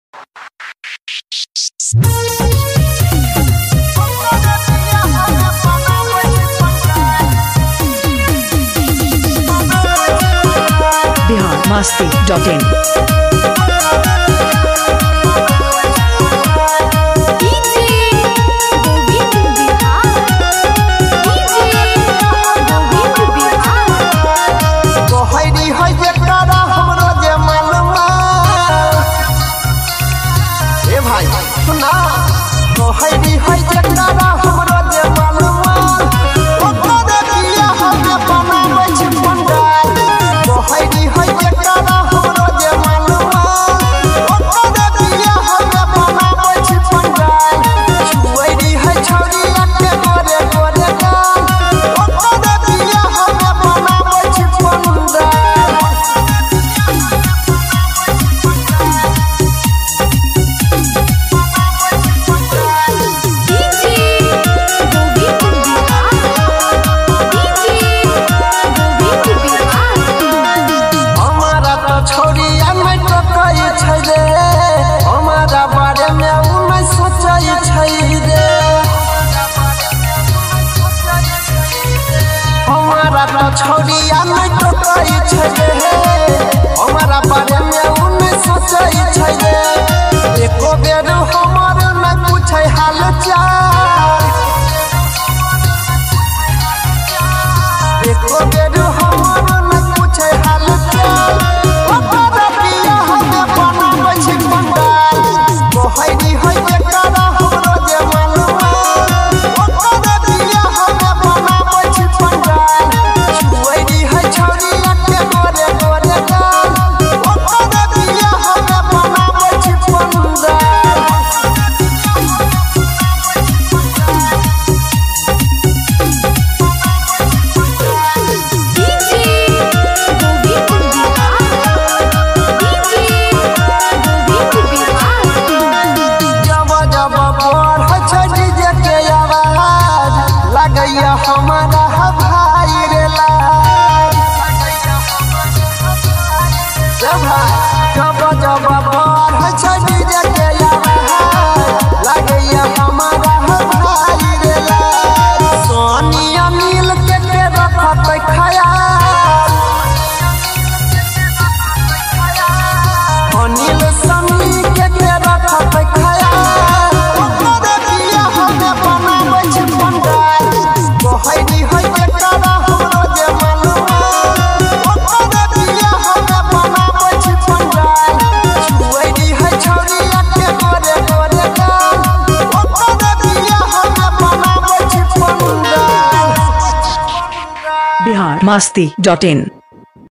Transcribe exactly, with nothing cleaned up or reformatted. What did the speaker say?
Bihar Masti dot in. छोड़िया नहीं तो कई छे हमारा बारे में उन्हें सोचई छे एको बेर हमर न पूछे हाल चाल एको बेर हमर न पूछे हाल चाल ओकर पिया हमें बनाबै छी पंडाल मोहनी होय एकरा हमरो जे मालूम ओकर पिया हमें बनाबै छी पंडाल हमारा भाई रे लाल जब जब जब बढ़ छै डीजे के आवाज लागैया हमारा भाई रे लाल सोनिया मिल के के रखत ख्याल अनिल समी के के रखत ख्याल ओकर दिया हमें बनाबै छै पंडाल मोहनी होय एकरा हमरो जे मालूम ओकर पिया हमें बनाबै छी पंडाल छुएनी है छोड़िया के गोरे गोरे गाल ओकर पिया हमें बनाबै छी पंडाल। बिहार मस्ती डॉट इन।